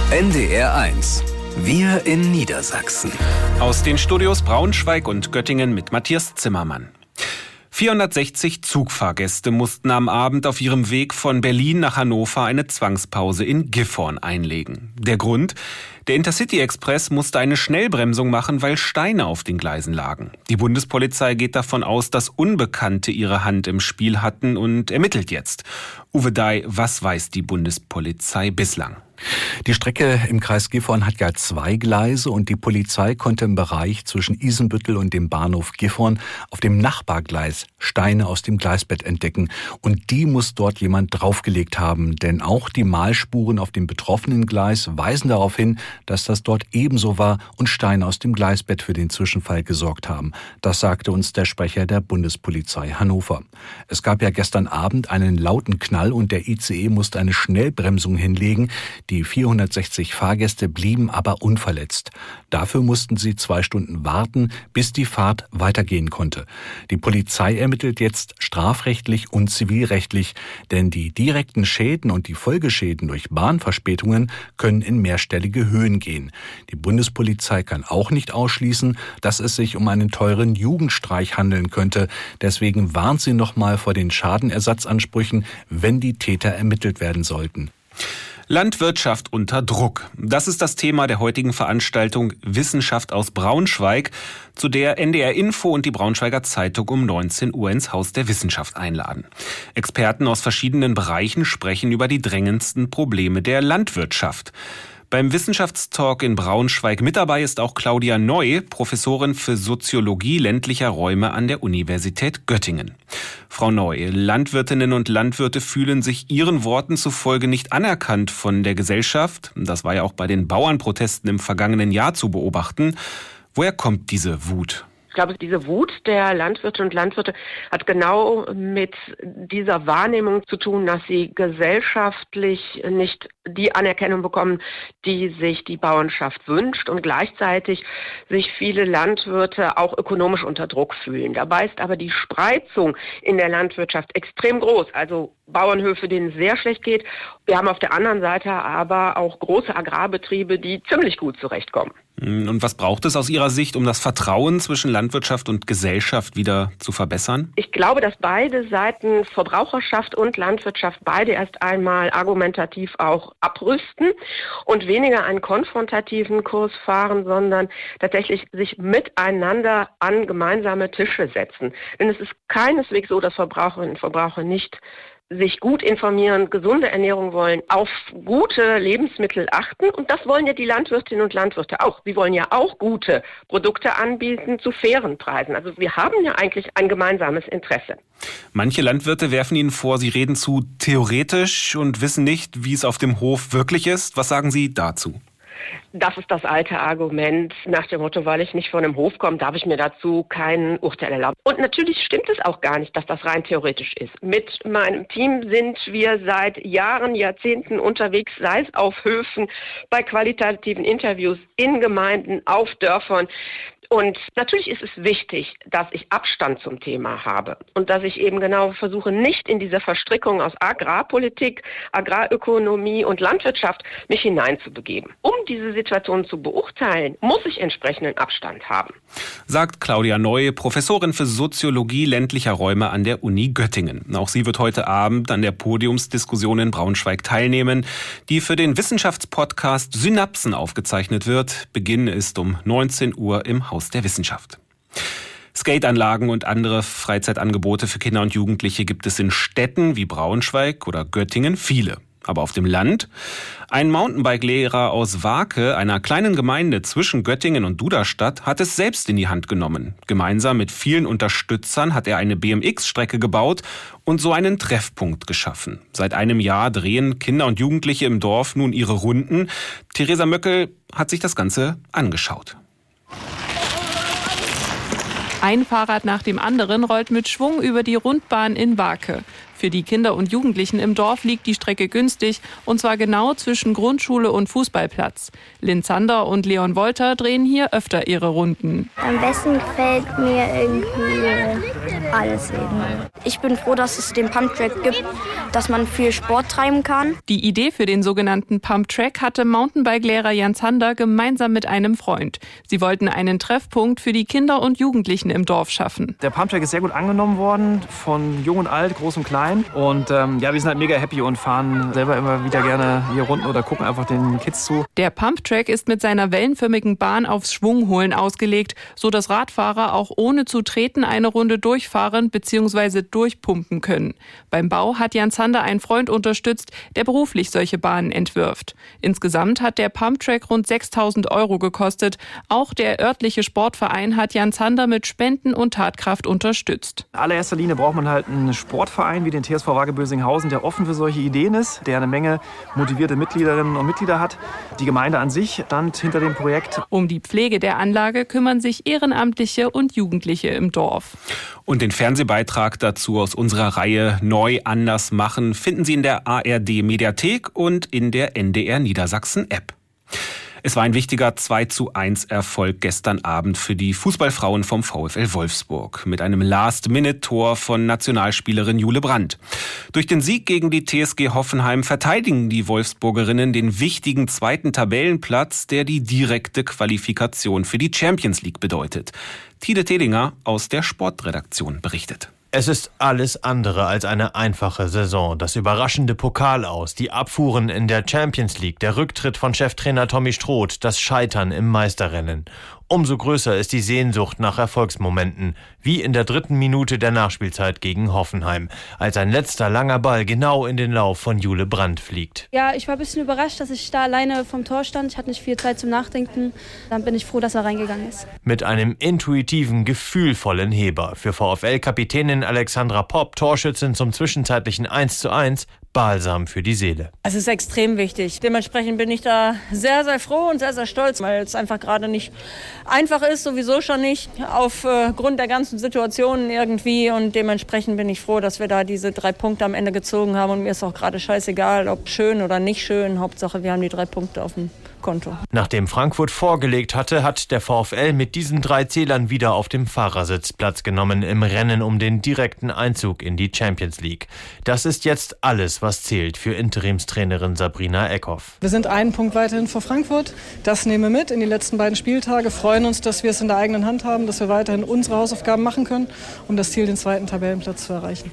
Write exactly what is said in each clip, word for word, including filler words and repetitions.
N D R eins. Wir in Niedersachsen. Aus den Studios Braunschweig und Göttingen mit Matthias Zimmermann. vierhundertsechzig Zugfahrgäste mussten am Abend auf ihrem Weg von Berlin nach Hannover eine Zwangspause in Gifhorn einlegen. Der Grund? Der Intercity-Express musste eine Schnellbremsung machen, weil Steine auf den Gleisen lagen. Die Bundespolizei geht davon aus, dass Unbekannte ihre Hand im Spiel hatten und ermittelt jetzt. Uwe Dai, was weiß die Bundespolizei bislang? Die Strecke im Kreis Gifhorn hat ja zwei Gleise und die Polizei konnte im Bereich zwischen Isenbüttel und dem Bahnhof Gifhorn auf dem Nachbargleis Steine aus dem Gleisbett entdecken. Und die muss dort jemand draufgelegt haben, denn auch die Mahlspuren auf dem betroffenen Gleis weisen darauf hin, dass das dort ebenso war und Steine aus dem Gleisbett für den Zwischenfall gesorgt haben. Das sagte uns der Sprecher der Bundespolizei Hannover. Es gab ja gestern Abend einen lauten Knall und der I C E musste eine Schnellbremsung hinlegen. Die vierhundertsechzig Fahrgäste blieben aber unverletzt. Dafür mussten sie zwei Stunden warten, bis die Fahrt weitergehen konnte. Die Polizei ermittelt jetzt strafrechtlich und zivilrechtlich, denn die direkten Schäden und die Folgeschäden durch Bahnverspätungen können in mehrstellige Höhen gehen. Die Bundespolizei kann auch nicht ausschließen, dass es sich um einen teuren Jugendstreich handeln könnte. Deswegen warnt sie nochmal vor den Schadenersatzansprüchen, wenn die Täter ermittelt werden sollten. Landwirtschaft unter Druck. Das ist das Thema der heutigen Veranstaltung Wissenschaft aus Braunschweig, zu der N D R Info und die Braunschweiger Zeitung um neunzehn Uhr ins Haus der Wissenschaft einladen. Experten aus verschiedenen Bereichen sprechen über die drängendsten Probleme der Landwirtschaft. Beim Wissenschaftstalk in Braunschweig mit dabei ist auch Claudia Neu, Professorin für Soziologie ländlicher Räume an der Universität Göttingen. Frau Neu, Landwirtinnen und Landwirte fühlen sich ihren Worten zufolge nicht anerkannt von der Gesellschaft. Das war ja auch bei den Bauernprotesten im vergangenen Jahr zu beobachten. Woher kommt diese Wut? Ich glaube, diese Wut der Landwirte und Landwirte hat genau mit dieser Wahrnehmung zu tun, dass sie gesellschaftlich nicht die Anerkennung bekommen, die sich die Bauernschaft wünscht und gleichzeitig sich viele Landwirte auch ökonomisch unter Druck fühlen. Dabei ist aber die Spreizung in der Landwirtschaft extrem groß. Also Bauernhöfe, denen es sehr schlecht geht. Wir haben auf der anderen Seite aber auch große Agrarbetriebe, die ziemlich gut zurechtkommen. Und was braucht es aus Ihrer Sicht, um das Vertrauen zwischen Landwirtschaft und Gesellschaft wieder zu verbessern? Ich glaube, dass beide Seiten, Verbraucherschaft und Landwirtschaft, beide erst einmal argumentativ auch abrüsten und weniger einen konfrontativen Kurs fahren, sondern tatsächlich sich miteinander an gemeinsame Tische setzen. Denn es ist keineswegs so, dass Verbraucherinnen und Verbraucher nicht sich gut informieren, gesunde Ernährung wollen, auf gute Lebensmittel achten. Und das wollen ja die Landwirtinnen und Landwirte auch. Sie wollen ja auch gute Produkte anbieten zu fairen Preisen. Also wir haben ja eigentlich ein gemeinsames Interesse. Manche Landwirte werfen Ihnen vor, Sie reden zu theoretisch und wissen nicht, wie es auf dem Hof wirklich ist. Was sagen Sie dazu? Das ist das alte Argument nach dem Motto, weil ich nicht von einem Hof komme, darf ich mir dazu kein Urteil erlauben. Und natürlich stimmt es auch gar nicht, dass das rein theoretisch ist. Mit meinem Team sind wir seit Jahren, Jahrzehnten unterwegs, sei es auf Höfen, bei qualitativen Interviews, in Gemeinden, auf Dörfern. Und natürlich ist es wichtig, dass ich Abstand zum Thema habe und dass ich eben genau versuche, nicht in diese Verstrickung aus Agrarpolitik, Agrarökonomie und Landwirtschaft mich hineinzubegeben. Um diese Situation zu beurteilen, muss ich entsprechenden Abstand haben. Sagt Claudia Neu, Professorin für Soziologie ländlicher Räume an der Uni Göttingen. Auch sie wird heute Abend an der Podiumsdiskussion in Braunschweig teilnehmen, die für den Wissenschaftspodcast Synapsen aufgezeichnet wird. Beginn ist um neunzehn Uhr im Haus der Wissenschaft. Skateanlagen und andere Freizeitangebote für Kinder und Jugendliche gibt es in Städten wie Braunschweig oder Göttingen viele. Aber auf dem Land? Ein Mountainbike-Lehrer aus Wake, einer kleinen Gemeinde zwischen Göttingen und Duderstadt, hat es selbst in die Hand genommen. Gemeinsam mit vielen Unterstützern hat er eine B M X-Strecke gebaut und so einen Treffpunkt geschaffen. Seit einem Jahr drehen Kinder und Jugendliche im Dorf nun ihre Runden. Theresa Möckel hat sich das Ganze angeschaut. Ein Fahrrad nach dem anderen rollt mit Schwung über die Rundbahn in Wake. Für die Kinder und Jugendlichen im Dorf liegt die Strecke günstig, und zwar genau zwischen Grundschule und Fußballplatz. Lynn Zander und Leon Wolter drehen hier öfter ihre Runden. Am besten gefällt mir irgendwie alles eben. Ich bin froh, dass es den Pumptrack gibt, dass man viel Sport treiben kann. Die Idee für den sogenannten Pumptrack hatte Mountainbike-Lehrer Jan Zander gemeinsam mit einem Freund. Sie wollten einen Treffpunkt für die Kinder und Jugendlichen im Dorf schaffen. Der Pumptrack ist sehr gut angenommen worden, von jung und alt, groß und klein. Und ähm, ja, wir sind halt mega happy und fahren selber immer wieder gerne hier Runden oder gucken einfach den Kids zu. Der Pumptrack ist mit seiner wellenförmigen Bahn aufs Schwungholen ausgelegt, so dass Radfahrer auch ohne zu treten eine Runde durchfahren bzw. durchpumpen können. Beim Bau hat Jan Zander einen Freund unterstützt, der beruflich solche Bahnen entwirft. Insgesamt hat der Pumptrack rund sechstausend Euro gekostet. Auch der örtliche Sportverein hat Jan Zander mit Spenden und Tatkraft unterstützt. In allererster Linie braucht man halt einen Sportverein wie den T S V Waage Bösinghausen, der offen für solche Ideen ist, der eine Menge motivierte Mitgliederinnen und Mitglieder hat. Die Gemeinde an sich stand hinter dem Projekt. Um die Pflege der Anlage kümmern sich Ehrenamtliche und Jugendliche im Dorf. Und den Fernsehbeitrag dazu aus unserer Reihe Neu anders machen finden Sie in der A R D Mediathek und in der N D R Niedersachsen App. Es war ein wichtiger zwei zu eins Erfolg gestern Abend für die Fußballfrauen vom VfL Wolfsburg mit einem Last-Minute-Tor von Nationalspielerin Jule Brandt. Durch den Sieg gegen die T S G Hoffenheim verteidigen die Wolfsburgerinnen den wichtigen zweiten Tabellenplatz, der die direkte Qualifikation für die Champions League bedeutet. Tide Tedinger aus der Sportredaktion berichtet. Es ist alles andere als eine einfache Saison. Das überraschende Pokal-Aus, die Abfuhren in der Champions League, der Rücktritt von Cheftrainer Tommy Stroth, das Scheitern im Meisterrennen. Umso größer ist die Sehnsucht nach Erfolgsmomenten, wie in der dritten Minute der Nachspielzeit gegen Hoffenheim, als ein letzter langer Ball genau in den Lauf von Jule Brandt fliegt. Ja, ich war ein bisschen überrascht, dass ich da alleine vom Tor stand. Ich hatte nicht viel Zeit zum Nachdenken. Dann bin ich froh, dass er reingegangen ist. Mit einem intuitiven, gefühlvollen Heber. Für VfL-Kapitänin Alexandra Popp, Torschützin zum zwischenzeitlichen eins zu eins, Balsam für die Seele. Es ist extrem wichtig. Dementsprechend bin ich da sehr, sehr froh und sehr, sehr stolz, weil es einfach gerade nicht einfach ist, sowieso schon nicht, aufgrund der ganzen Situationen irgendwie. Und dementsprechend bin ich froh, dass wir da diese drei Punkte am Ende gezogen haben. Und mir ist auch gerade scheißegal, ob schön oder nicht schön. Hauptsache, wir haben die drei Punkte auf dem Konto. Nachdem Frankfurt vorgelegt hatte, hat der VfL mit diesen drei Zählern wieder auf dem Fahrersitz Platz genommen im Rennen um den direkten Einzug in die Champions League. Das ist jetzt alles, was zählt für Interimstrainerin Sabrina Eckhoff. Wir sind einen Punkt weiterhin vor Frankfurt. Das nehmen wir mit in die letzten beiden Spieltage. Freuen uns, dass wir es in der eigenen Hand haben, dass wir weiterhin unsere Hausaufgaben machen können, um das Ziel, den zweiten Tabellenplatz zu erreichen.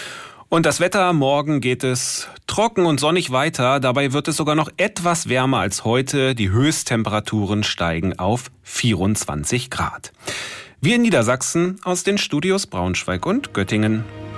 Und das Wetter, morgen geht es trocken und sonnig weiter. Dabei wird es sogar noch etwas wärmer als heute. Die Höchsttemperaturen steigen auf vierundzwanzig Grad. Wir in Niedersachsen aus den Studios Braunschweig und Göttingen.